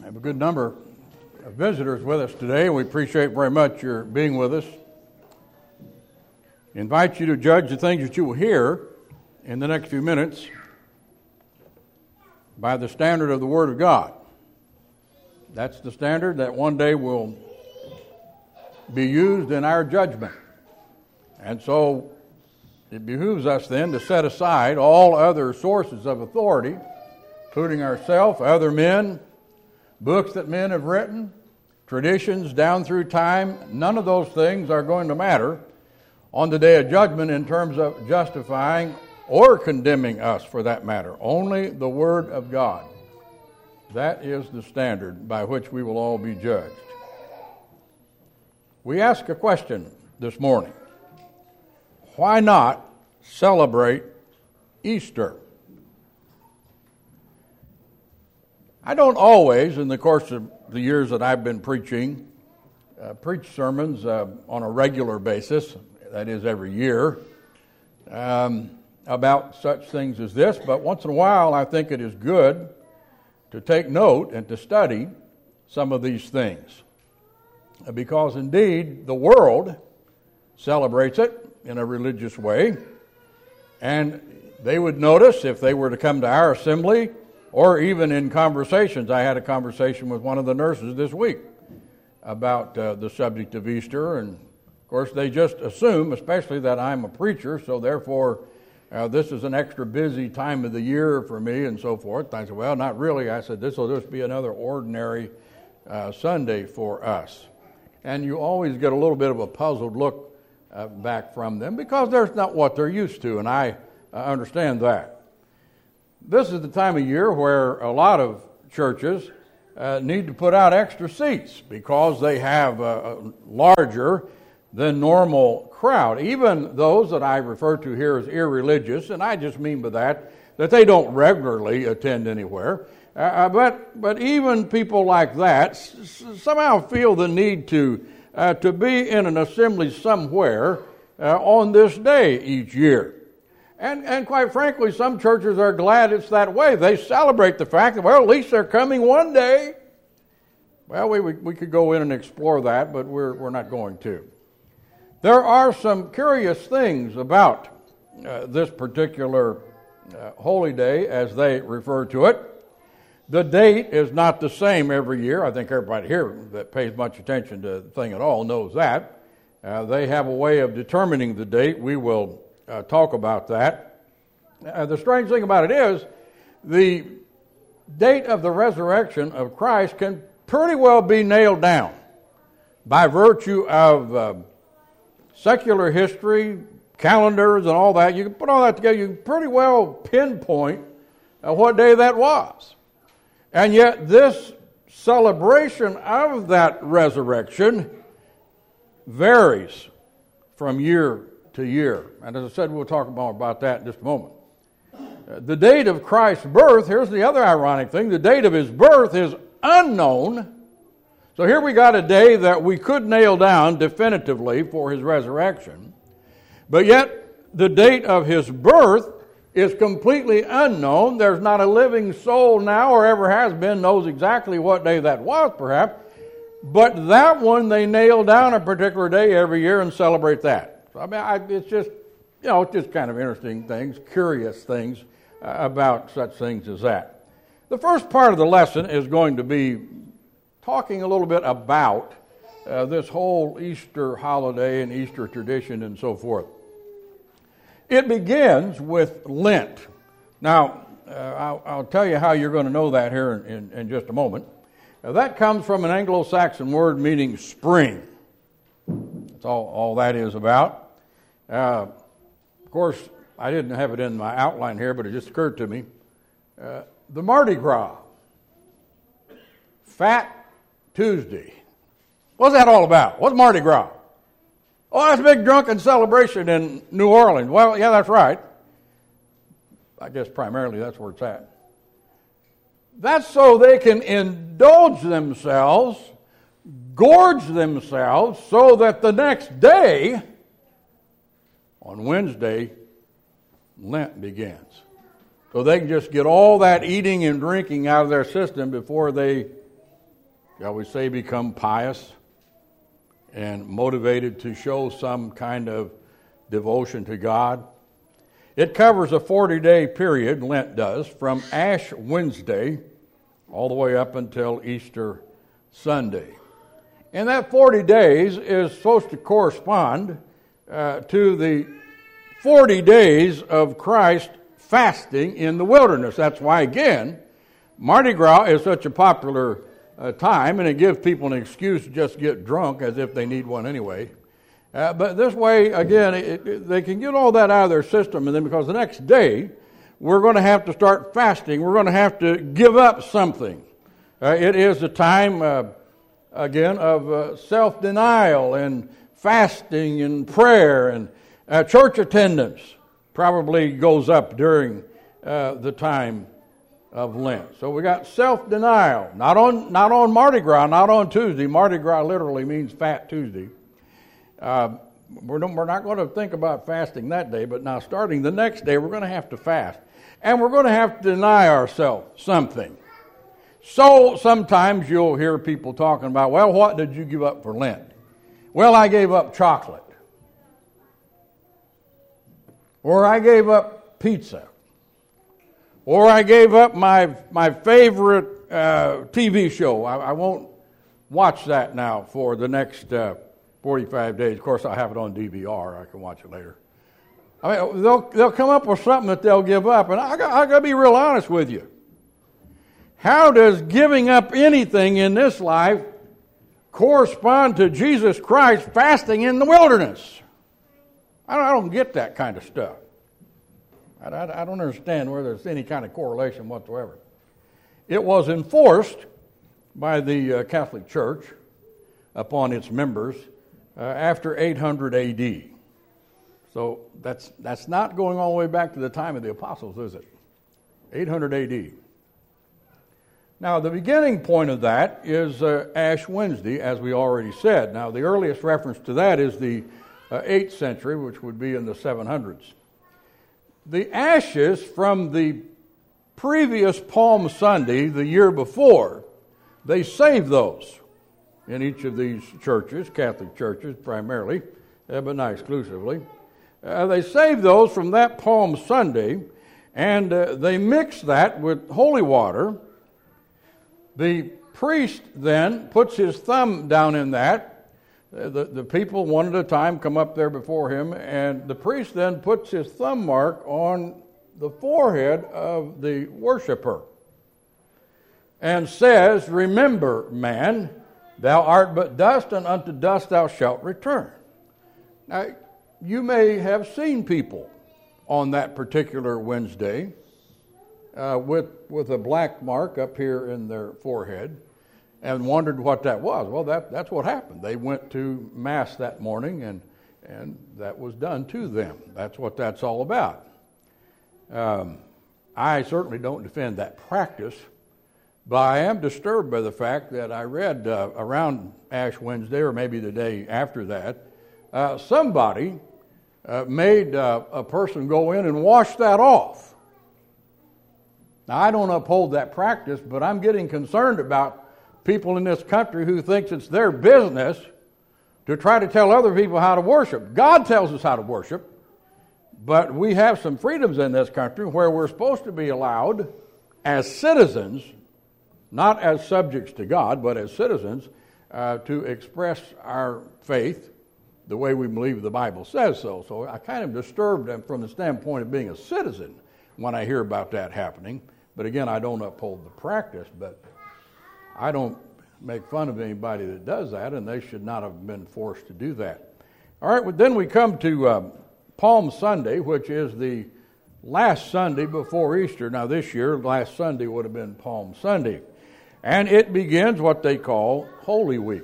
have a good number of visitors with us today. We appreciate very much your being with us. Invite you to judge the things that you will hear in the next few minutes by the standard of the Word of God. That's the standard that one day will be used in our judgment. And so it behooves us then to set aside all other sources of authority, including ourselves, other men, books that men have written, traditions down through time. None of those things are going to matter on the day of judgment in terms of justifying or condemning us, for that matter. Only the Word of God. That is the standard by which we will all be judged. We ask a question this morning. Why not celebrate Easter? I don't always, in the course of the years that I've been preaching, preach sermons on a regular basis, that is every year, about such things as this. But once in a while, I think it is good to take note and to study some of these things. Because indeed, the world celebrates it in a religious way. And they would notice if they were to come to our assembly, or even in conversations. I had a conversation with one of the nurses this week about the subject of Easter. And of course, they just assume, especially that I'm a preacher, so therefore this is an extra busy time of the year for me and so forth. I said, well, not really. I said, this will just be another ordinary Sunday for us. And you always get a little bit of a puzzled look back from them because there's not what they're used to, and I understand that. This is the time of year where a lot of churches need to put out extra seats because they have a larger than normal crowd. Even those that I refer to here as irreligious, and I just mean by that they don't regularly attend anywhere. But even people like that somehow feel the need to be in an assembly somewhere on this day each year. And quite frankly, some churches are glad it's that way. They celebrate the fact that, well, at least they're coming one day. Well, we could go in and explore that, but we're not going to. There are some curious things about this particular holy day, as they refer to it. The date is not the same every year. I think everybody here that pays much attention to the thing at all knows that. They have a way of determining the date. We will talk about that. The strange thing about it is the date of the resurrection of Christ can pretty well be nailed down by virtue of secular history, calendars, and all that. You can put all that together. You can pretty well pinpoint what day that was. And yet this celebration of that resurrection varies from year to year. And as I said, we'll talk more about that in just a moment. The date of Christ's birth, here's the other ironic thing, the date of his birth is unknown. So here we got a day that we could nail down definitively for his resurrection. But yet the date of his birth is completely unknown. There's not a living soul now or ever has been knows exactly what day that was, perhaps. But that one, they nail down a particular day every year and celebrate that. So, I mean, it's just, it's just kind of interesting things, curious things about such things as that. The first part of the lesson is going to be talking a little bit about this whole Easter holiday and Easter tradition and so forth. It begins with Lent. Now, I'll tell you how you're going to know that here in just a moment. That comes from an Anglo-Saxon word meaning spring. That's all that is about. Of course, I didn't have it in my outline here, but it just occurred to me. The Mardi Gras. Fat Tuesday. What's that all about? What's Mardi Gras? Oh, that's a big drunken celebration in New Orleans. Well, yeah, that's right. I guess primarily that's where it's at. That's so they can indulge themselves, gorge themselves, so that the next day, on Wednesday, Lent begins. So they can just get all that eating and drinking out of their system before they shall we say, become pious and motivated to show some kind of devotion to God. It covers a 40-day period, Lent does, from Ash Wednesday all the way up until Easter Sunday. And that 40 days is supposed to correspond to the 40 days of Christ fasting in the wilderness. That's why, again, Mardi Gras is such a popular time, and it gives people an excuse to just get drunk as if they need one anyway. But this way, again, they can get all that out of their system, and then because the next day we're going to have to start fasting, we're going to have to give up something. It is a time, again, of self-denial and fasting and prayer, and church attendance probably goes up during the time of Lent. So we got self-denial, not on Mardi Gras, not on Tuesday. Mardi Gras literally means Fat Tuesday. We're not going to think about fasting that day, but now starting the next day, we're going to have to fast. And we're going to have to deny ourselves something. So sometimes you'll hear people talking about, well, what did you give up for Lent? Well, I gave up chocolate. Or I gave up pizza. Or I gave up my favorite TV show. I won't watch that now for the next 45 days. Of course, I have it on DVR. I can watch it later. I mean, they'll come up with something that they'll give up. And I got to be real honest with you. How does giving up anything in this life correspond to Jesus Christ fasting in the wilderness? I don't get that kind of stuff. I don't understand where there's any kind of correlation whatsoever. It was enforced by the Catholic Church upon its members after 800 A.D. So that's not going all the way back to the time of the apostles, is it? 800 A.D. Now, the beginning point of that is Ash Wednesday, as we already said. Now, the earliest reference to that is the 8th century, which would be in the 700s. The ashes from the previous Palm Sunday, the year before, they saved those in each of these churches, Catholic churches primarily, but not exclusively. They saved those from that Palm Sunday, and they mixed that with holy water. The priest then puts his thumb down in that. The people one at a time come up there before him, and the priest then puts his thumb mark on the forehead of the worshiper and says, "Remember, man, thou art but dust, and unto dust thou shalt return." Now, you may have seen people on that particular Wednesday with a black mark up here in their forehead, and wondered what that was. Well, that's what happened. They went to Mass that morning, and that was done to them. That's what that's all about. I certainly don't defend that practice, but I am disturbed by the fact that I read around Ash Wednesday, or maybe the day after that, somebody made a person go in and wash that off. Now, I don't uphold that practice, but I'm getting concerned about people in this country who thinks it's their business to try to tell other people how to worship. God tells us how to worship, but we have some freedoms in this country where we're supposed to be allowed as citizens, not as subjects to God, but as citizens, to express our faith the way we believe the Bible says so. So I kind of disturbed from the standpoint of being a citizen when I hear about that happening. But again, I don't uphold the practice, but I don't make fun of anybody that does that, and they should not have been forced to do that. All right, well, then we come to Palm Sunday, which is the last Sunday before Easter. Now, this year, last Sunday would have been Palm Sunday. And it begins what they call Holy Week.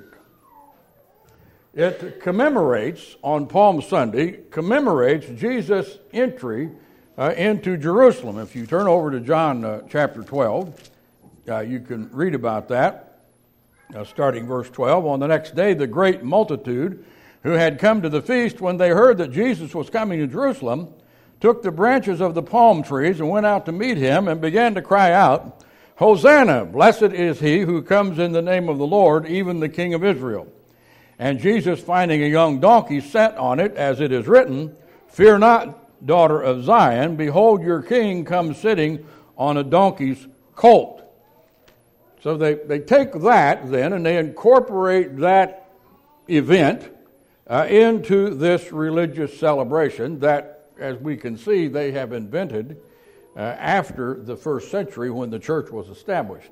It commemorates, on Palm Sunday, commemorates Jesus' entry into Jerusalem. If you turn over to John chapter 12, you can read about that, starting verse 12. On the next day, the great multitude who had come to the feast, when they heard that Jesus was coming to Jerusalem, took the branches of the palm trees and went out to meet him and began to cry out, Hosanna, blessed is he who comes in the name of the Lord, even the King of Israel. And Jesus, finding a young donkey, sat on it, as it is written, Fear not, daughter of Zion, behold, your king comes sitting on a donkey's colt. So they take that then and they incorporate that event into this religious celebration that, as we can see, they have invented after the first century when the church was established.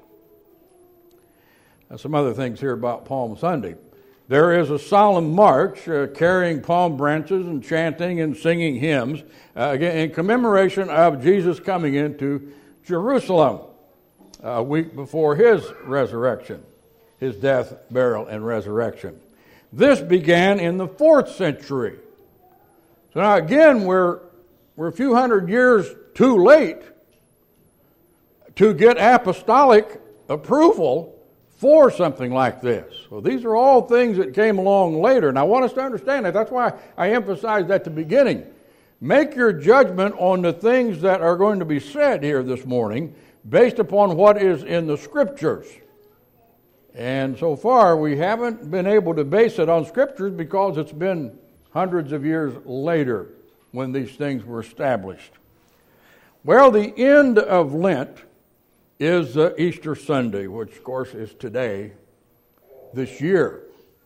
Some other things here about Palm Sunday. There is a solemn march carrying palm branches and chanting and singing hymns again in commemoration of Jesus coming into Jerusalem a week before his resurrection, his death, burial, and resurrection. This began in the 4th century. So now again, we're a few hundred years too late to get apostolic approval for something like this. So these are all things that came along later. And I want us to understand that. That's why I emphasized at the beginning. Make your judgment on the things that are going to be said here this morning based upon what is in the Scriptures. And so far, we haven't been able to base it on Scriptures because it's been hundreds of years later when these things were established. Well, the end of Lent is Easter Sunday, which, of course, is today, this year.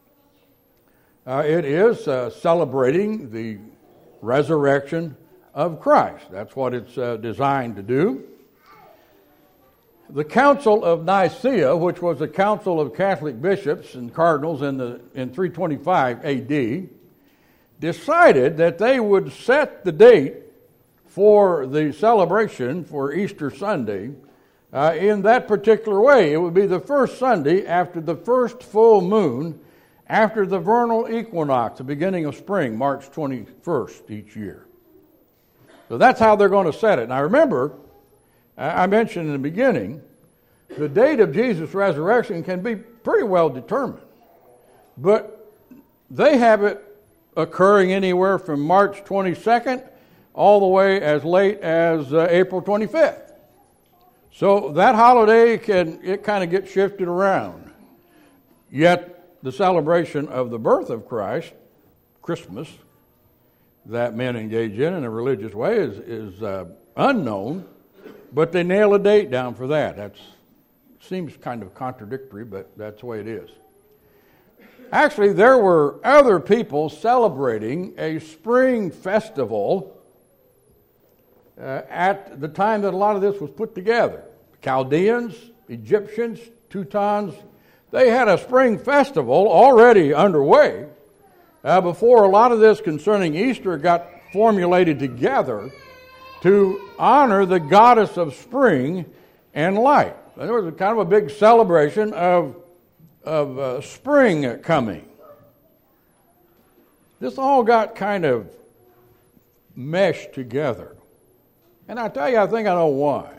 It is celebrating the resurrection of Christ. That's what it's designed to do. The Council of Nicaea, which was a council of Catholic bishops and cardinals in 325 A.D., decided that they would set the date for the celebration for Easter Sunday in that particular way. It would be the first Sunday after the first full moon after the vernal equinox, the beginning of spring, March 21st each year. So that's how they're going to set it. Now remember, I mentioned in the beginning, the date of Jesus' resurrection can be pretty well determined. But they have it occurring anywhere from March 22nd all the way as late as April 25th. So that holiday it kind of gets shifted around. Yet the celebration of the birth of Christ, Christmas, that men engage in a religious way is unknown, but they nail a date down for that. That seems kind of contradictory, but that's the way it is. Actually, there were other people celebrating a spring festival at the time that a lot of this was put together. Chaldeans, Egyptians, Teutons, they had a spring festival already underway before a lot of this concerning Easter got formulated together to honor the goddess of spring and light. There was kind of a big celebration of spring coming. This all got kind of meshed together. And I tell you, I think I know why.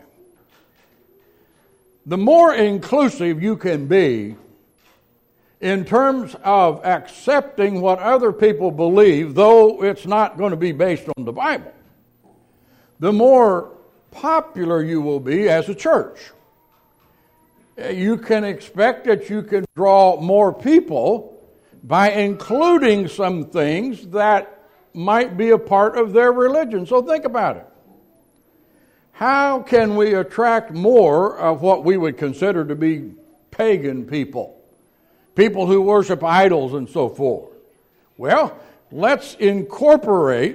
The more inclusive you can be in terms of accepting what other people believe, though it's not going to be based on the Bible, the more popular you will be as a church. You can expect that you can draw more people by including some things that might be a part of their religion. So think about it. How can we attract more of what we would consider to be pagan people? People who worship idols and so forth. Well, let's incorporate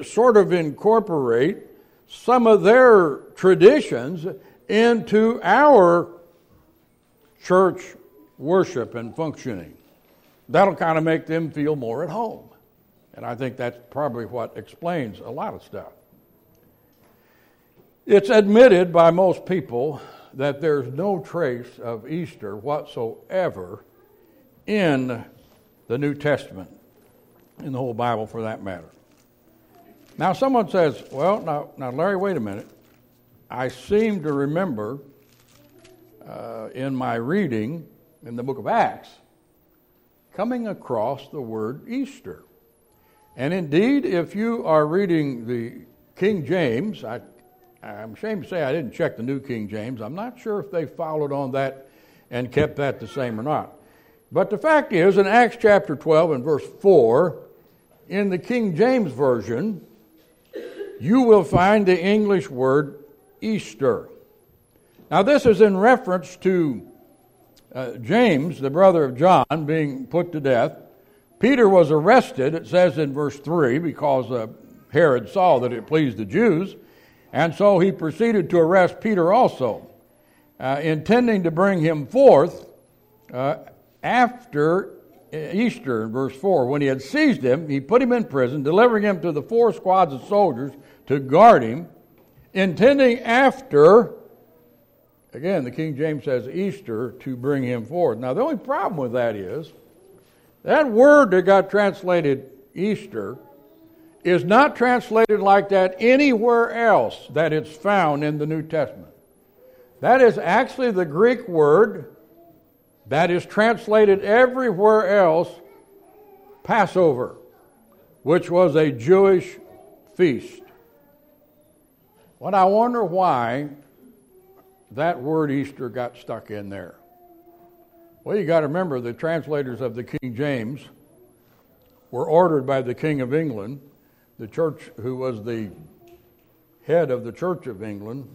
some of their traditions into our church worship and functioning. That'll kind of make them feel more at home. And I think that's probably what explains a lot of stuff. It's admitted by most people that there's no trace of Easter whatsoever in the New Testament, in the whole Bible for that matter. Now someone says, well, now Larry, wait a minute. I seem to remember in my reading in the book of Acts coming across the word Easter. And indeed, if you are reading the King James, I I'm ashamed to say I didn't check the New King James. I'm not sure if they followed on that and kept that the same or not. But the fact is, in Acts chapter 12 and verse 4, in the King James Version, you will find the English word Easter. Now, this is in reference to James, the brother of John, being put to death. Peter was arrested, it says in verse 3, because Herod saw that it pleased the Jews, and so he proceeded to arrest Peter also, intending to bring him forth after Easter, in verse 4. When he had seized him, he put him in prison, delivering him to the 4 squads of soldiers to guard him, intending after, again, the King James says Easter, to bring him forth. Now, the only problem with that is, that word that got translated Easter is not translated like that anywhere else that it's found in the New Testament. That is actually the Greek word that is translated everywhere else, Passover, which was a Jewish feast. Well, I wonder why that word Easter got stuck in there. Well, you got to remember the translators of the King James were ordered by the King of England, the church who was the head of the Church of England.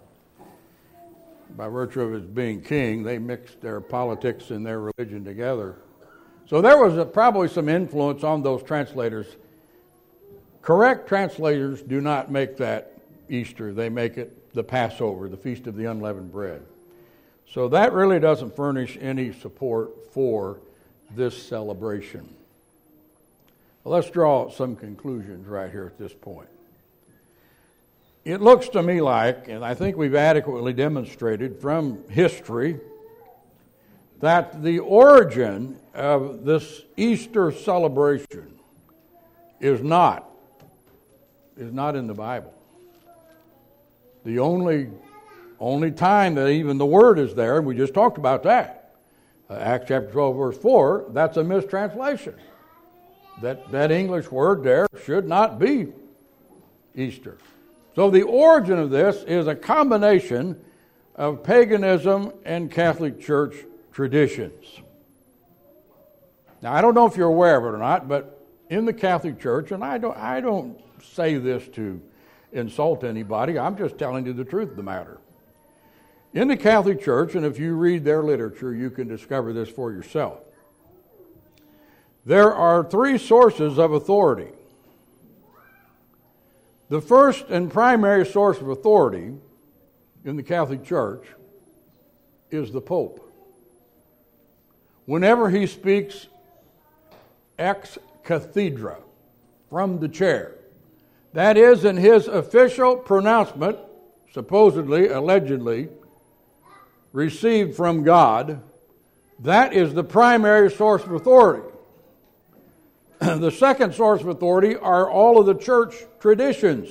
By virtue of his being king, they mixed their politics and their religion together. So there was probably some influence on those translators. Correct translators do not make that Easter. They make it the Passover, the Feast of the Unleavened Bread. So that really doesn't furnish any support for this celebration. Well, let's draw some conclusions right here at this point. It looks to me like, and I think we've adequately demonstrated from history, that the origin of this Easter celebration is not in the Bible. The only time that even the word is there, and we just talked about that, Acts chapter 12, verse 4, that's a mistranslation. That English word there should not be Easter. So the origin of this is a combination of paganism and Catholic Church traditions. Now, I don't know if you're aware of it or not, but in the Catholic Church, and I don't say this to insult anybody, I'm just telling you the truth of the matter. In the Catholic Church, and if you read their literature, you can discover this for yourself. There are 3 sources of authority. The first and primary source of authority in the Catholic Church is the Pope. Whenever he speaks ex cathedra, from the chair, that is, in his official pronouncement, supposedly, allegedly, received from God, that is the primary source of authority. The second source of authority are all of the church traditions,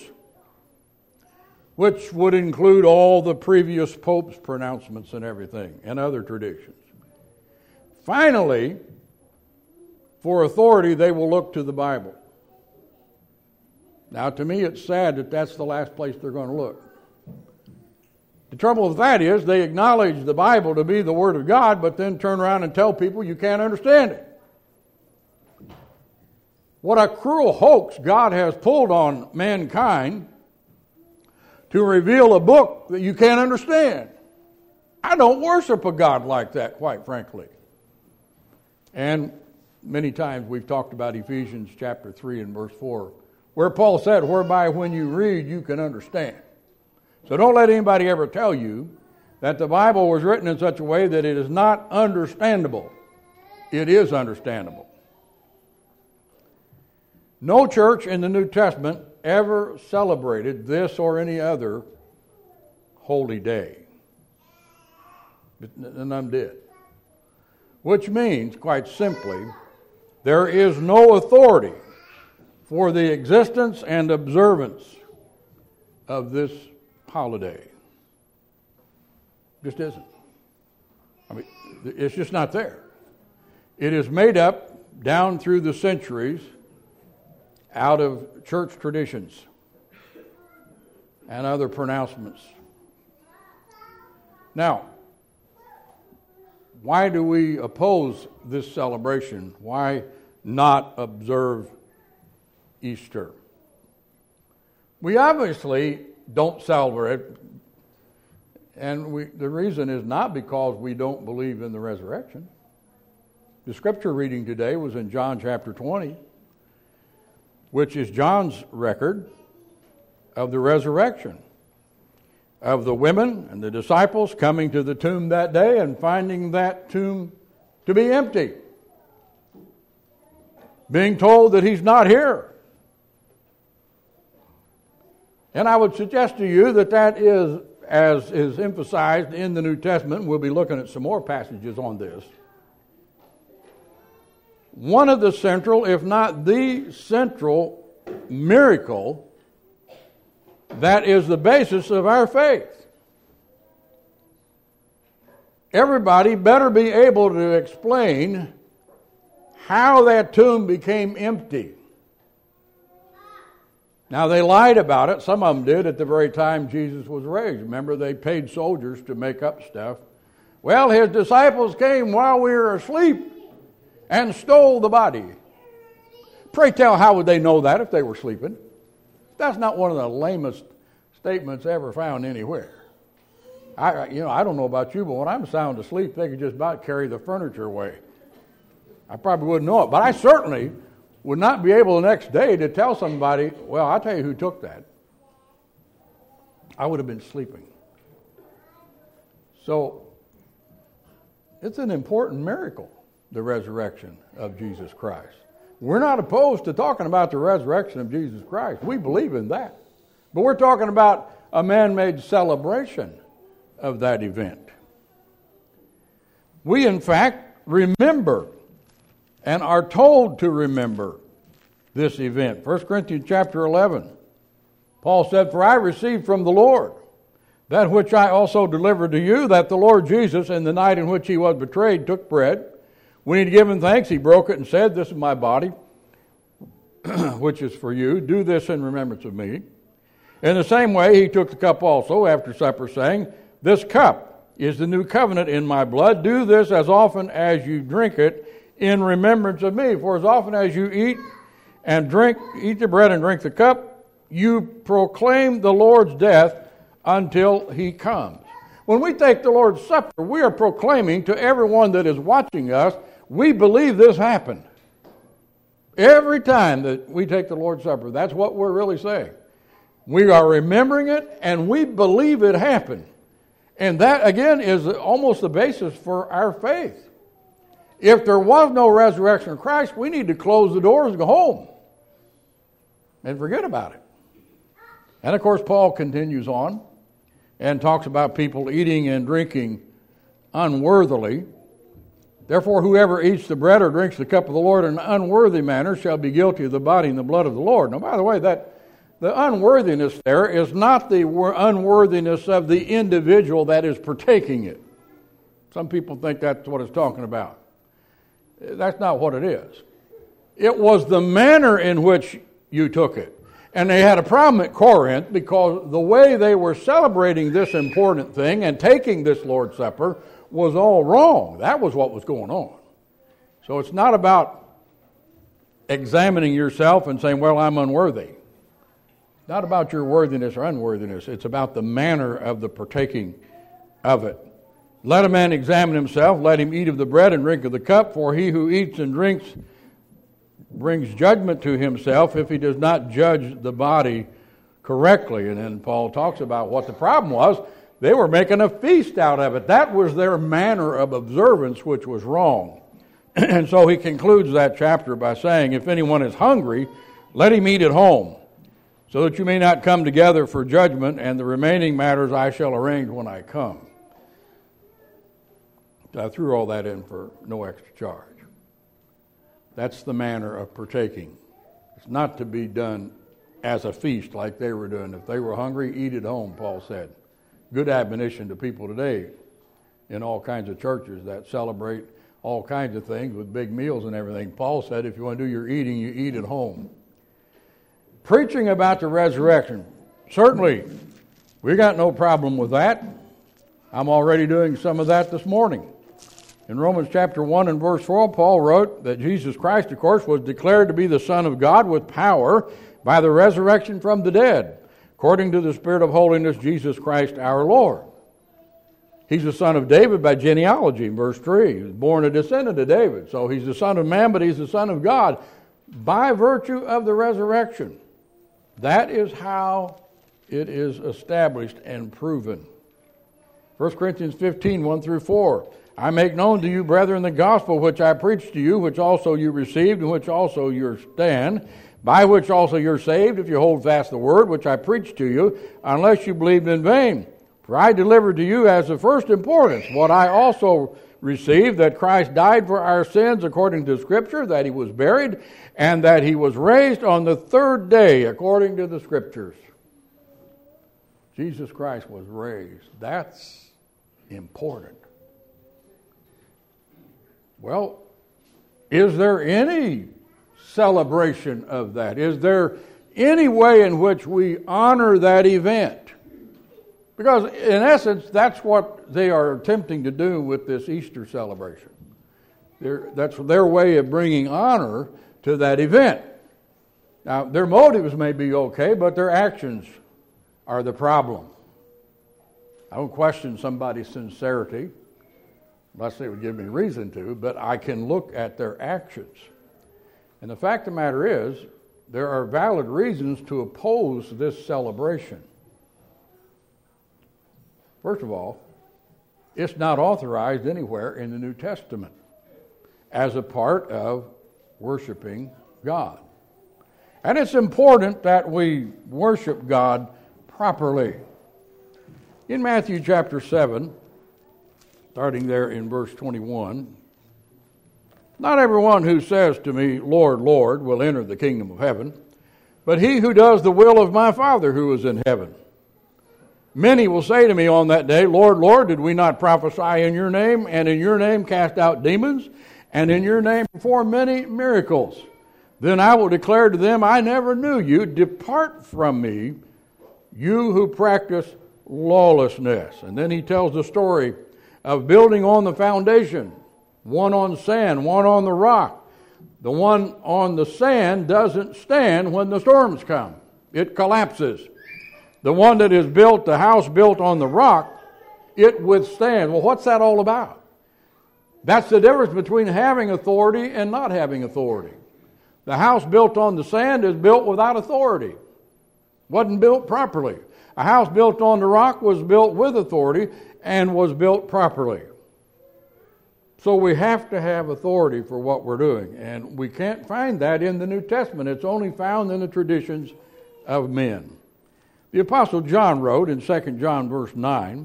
which would include all the previous popes' pronouncements and everything, and other traditions. Finally, for authority, they will look to the Bible. Now, to me, it's sad that that's the last place they're going to look. The trouble with that is they acknowledge the Bible to be the Word of God, but then turn around and tell people you can't understand it. What a cruel hoax God has pulled on mankind to reveal a book that you can't understand. I don't worship a God like that, quite frankly. And many times we've talked about Ephesians chapter 3 and verse 4, where Paul said, whereby when you read, you can understand. So don't let anybody ever tell you that the Bible was written in such a way that it is not understandable. It is understandable. No church in the New Testament ever celebrated this or any other holy day. None did. Which means, quite simply, there is no authority for the existence and observance of this holiday. Just isn't. I mean, it's just not there. It is made up down through the centuries out of church traditions. and other pronouncements. Now, why do we oppose this celebration? Why not observe Easter? We obviously don't celebrate, and the reason is not because we don't believe in the resurrection. The scripture reading today was in John chapter 20, which is John's record of the resurrection, of the women and the disciples coming to the tomb that day and finding that tomb to be empty, being told that he's not here. And I would suggest to you that that is, as is emphasized in the New Testament, we'll be looking at some more passages on this, one of the central, if not the central miracle that is the basis of our faith. Everybody better be able to explain how that tomb became empty. Now, they lied about it. Some of them did at the very time Jesus was raised. Remember, they paid soldiers to make up stuff. Well, his disciples came while we were asleep and stole the body. Pray tell, how would they know that if they were sleeping? That's not one of the lamest statements ever found anywhere. I don't know about you, but when I'm sound asleep, they could just about carry the furniture away. I probably wouldn't know it, but I certainly would not be able the next day to tell somebody, well, I'll tell you who took that. I would have been sleeping. So, it's an important miracle, the resurrection of Jesus Christ. We're not opposed to talking about the resurrection of Jesus Christ. We believe in that. But we're talking about a man-made celebration of that event. We, in fact, remember and are told to remember this event. 1 Corinthians chapter 11, Paul said, "For I received from the Lord that which I also delivered to you, that the Lord Jesus, in the night in which he was betrayed, took bread. When he had given thanks, he broke it and said, 'This is my body, which is for you. Do this in remembrance of me.' In the same way, he took the cup also after supper, saying, 'This cup is the new covenant in my blood. Do this as often as you drink it in remembrance of me. For as often as you eat the bread and drink the cup, you proclaim the Lord's death until he comes.'" When we take the Lord's Supper, we are proclaiming to everyone that is watching us, we believe this happened. Every time that we take the Lord's Supper, that's what we're really saying. We are remembering it, and we believe it happened. And that, again, is almost the basis for our faith. If there was no resurrection of Christ, we need to close the doors and go home and forget about it. And, of course, Paul continues on and talks about people eating and drinking unworthily. "Therefore, whoever eats the bread or drinks the cup of the Lord in an unworthy manner shall be guilty of the body and the blood of the Lord." Now, by the way, that the unworthiness there is not the unworthiness of the individual that is partaking it. Some people think that's what it's talking about. That's not what it is. It was the manner in which you took it. And they had a problem at Corinth because the way they were celebrating this important thing and taking this Lord's Supper was all wrong. That was what was going on. So it's not about examining yourself and saying, well, I'm unworthy. Not about your worthiness or unworthiness. It's about the manner of the partaking of it. "Let a man examine himself. Let him eat of the bread and drink of the cup. For he who eats and drinks brings judgment to himself if he does not judge the body correctly." And then Paul talks about what the problem was. They were making a feast out of it. That was their manner of observance, which was wrong. And so he concludes that chapter by saying, "If anyone is hungry, let him eat at home, so that you may not come together for judgment, and the remaining matters I shall arrange when I come." I threw all that in for no extra charge. That's the manner of partaking. It's not to be done as a feast like they were doing. If they were hungry, eat at home, Paul said. Good admonition to people today in all kinds of churches that celebrate all kinds of things with big meals and everything. Paul said if you want to do your eating, you eat at home. Preaching about the resurrection. Certainly, We got no problem with that. I'm already doing some of that this morning. In Romans chapter 1 and verse 4, Paul wrote that Jesus Christ, of course, was declared to be the Son of God with power by the resurrection from the dead, according to the Spirit of holiness, Jesus Christ our Lord. He's the son of David by genealogy, in verse 3. He was born a descendant of David. So he's the son of man, but he's the son of God by virtue of the resurrection. That is how it is established and proven. 1 Corinthians 15, 1 through 4. I make known to you, brethren, the gospel which I preached to you, which also you received, in which also you stand, by which also you're saved, if you hold fast the word which I preached to you, unless you believed in vain. For I delivered to you as of first importance what I also received, that Christ died for our sins according to Scripture, that he was buried, and that he was raised on the third day according to the Scriptures. Jesus Christ was raised. That's important. Well, is there any celebration of that? Is there any way in which we honor that event? Because in essence, that's what they are attempting to do with this Easter celebration. That's their way of bringing honor to that event. Now, their motives may be okay, but their actions are the problem. I don't question somebody's sincerity, unless they would give me reason to, but I can look at their actions. And the fact of the matter is, there are valid reasons to oppose this celebration. First of all, it's not authorized anywhere in the New Testament as a part of worshiping God. And it's important that we worship God properly. In Matthew chapter 7, starting there in verse 21, not everyone who says to me, Lord, Lord, will enter the kingdom of heaven, but he who does the will of my Father who is in heaven. Many will say to me on that day, Lord, Lord, did we not prophesy in your name, and in your name cast out demons, and in your name perform many miracles? Then I will declare to them, I never knew you. Depart from me, you who practice lawlessness. And then he tells the story of building on the foundation, one on sand, one on the rock. The one on the sand doesn't stand when the storms come. It collapses. The one that is built, the house built on the rock, it withstands. Well, what's that all about? That's the difference between having authority and not having authority. The house built on the sand is built without authority. Wasn't built properly. A house built on the rock was built with authority and was built properly. So we have to have authority for what we're doing. And we can't find that in the New Testament. It's only found in the traditions of men. The Apostle John wrote in 2 John verse 9,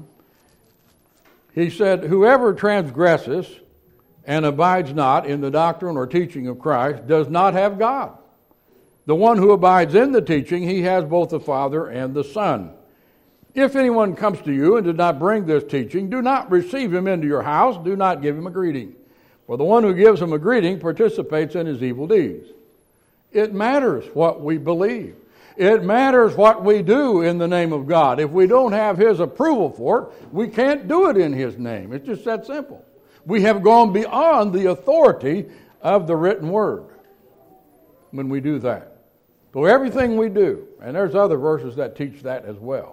he said, whoever transgresses and abides not in the doctrine or teaching of Christ does not have God. The one who abides in the teaching, he has both the Father and the Son. If anyone comes to you and does not bring this teaching, do not receive him into your house, do not give him a greeting. For the one who gives him a greeting participates in his evil deeds. It matters what we believe. It matters what we do in the name of God. If we don't have his approval for it, we can't do it in his name. It's just that simple. We have gone beyond the authority of the written word when we do that. So everything we do, and there's other verses that teach that as well.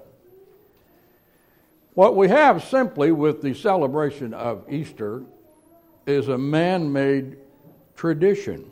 What we have simply with the celebration of Easter is a man-made tradition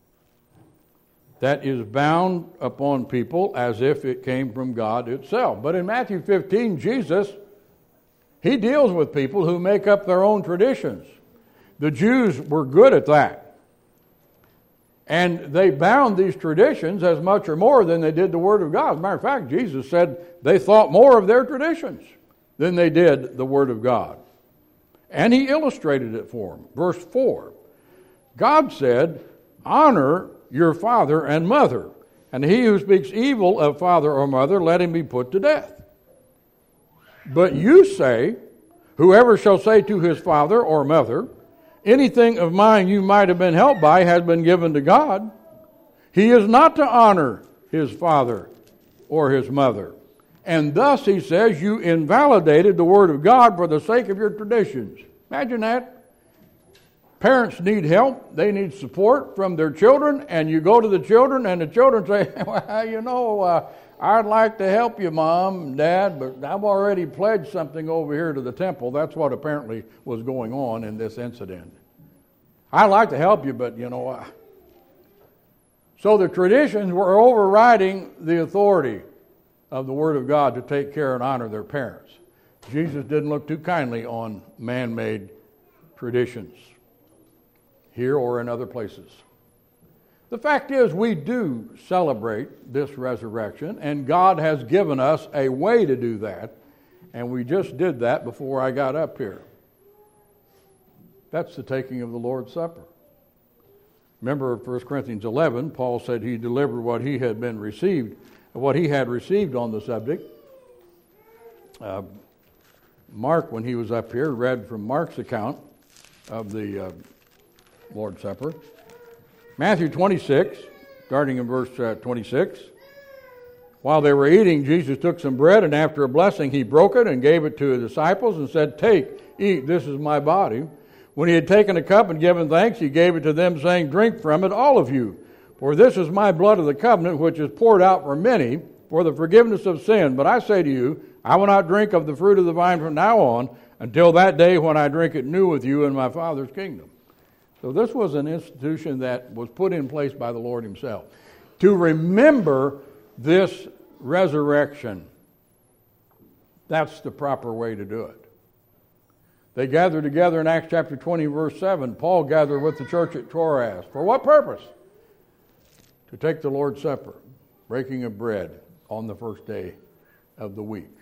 that is bound upon people as if it came from God itself. But in Matthew 15, Jesus, he deals with people who make up their own traditions. The Jews were good at that. And they bound these traditions as much or more than they did the Word of God. As a matter of fact, Jesus said they thought more of their traditions than they did the Word of God. And he illustrated it for them. Verse 4, God said, honor your father and mother, and he who speaks evil of father or mother, let him be put to death. But you say, whoever shall say to his father or mother, anything of mine you might have been helped by has been given to God, he is not to honor his father or his mother. And thus, he says, you invalidated the Word of God for the sake of your traditions. Imagine that. Parents need help. They need support from their children. And you go to the children, and the children say, well, I'd like to help you, Mom and Dad, but I've already pledged something over here to the temple. That's what apparently was going on in this incident. I'd like to help you, but So the traditions were overriding the authority of the Word of God to take care and honor their parents. Jesus didn't look too kindly on man-made traditions, here or in other places. The fact is, we do celebrate this resurrection, and God has given us a way to do that, and we just did that before I got up here. That's the taking of the Lord's Supper. Remember 1 Corinthians 11, Paul said he delivered what he had received on the subject. Mark, when he was up here, read from Mark's account of the Lord's Supper. Matthew 26, starting in verse 26. While they were eating, Jesus took some bread, and after a blessing, he broke it and gave it to his disciples and said, "Take, eat, this is my body." When he had taken a cup and given thanks, he gave it to them, saying, "Drink from it, all of you. For this is my blood of the covenant, which is poured out for many for the forgiveness of sin. But I say to you, I will not drink of the fruit of the vine from now on until that day when I drink it new with you in my Father's kingdom." So this was an institution that was put in place by the Lord himself to remember this resurrection. That's the proper way to do it. They gathered together in Acts chapter 20, verse 7. Paul gathered with the church at Troas. For what purpose? To take the Lord's Supper, breaking of bread on the first day of the week.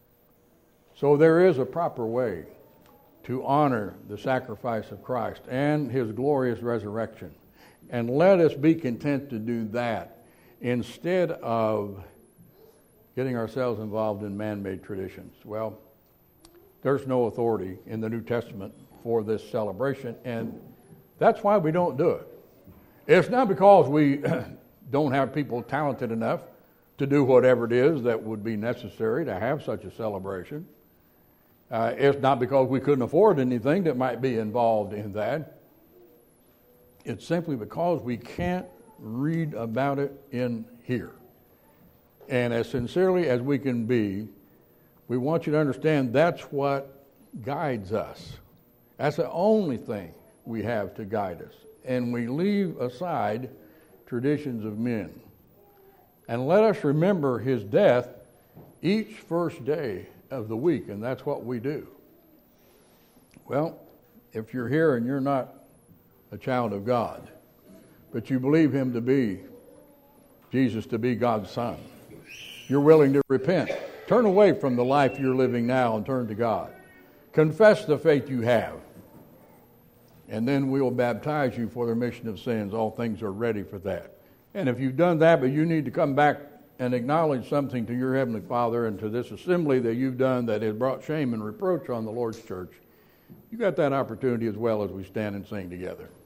So there is a proper way to honor the sacrifice of Christ and his glorious resurrection. And let us be content to do that instead of getting ourselves involved in man-made traditions. Well, there's no authority in the New Testament for this celebration, and that's why we don't do it. It's not because we don't have people talented enough to do whatever it is that would be necessary to have such a celebration. It's not because we couldn't afford anything that might be involved in that. It's simply because we can't read about it in here. And as sincerely as we can be, we want you to understand that's what guides us. That's the only thing we have to guide us. And we leave aside traditions of men. And let us remember his death each first day of the week, and that's what we do. Well, if you're here and you're not a child of God, but you believe him to be, Jesus to be God's Son, you're willing to repent. Turn away from the life you're living now and turn to God. Confess the faith you have. And then we will baptize you for the remission of sins. All things are ready for that. And if you've done that, but you need to come back and acknowledge something to your Heavenly Father and to this assembly that you've done that has brought shame and reproach on the Lord's church, you got that opportunity as well as we stand and sing together.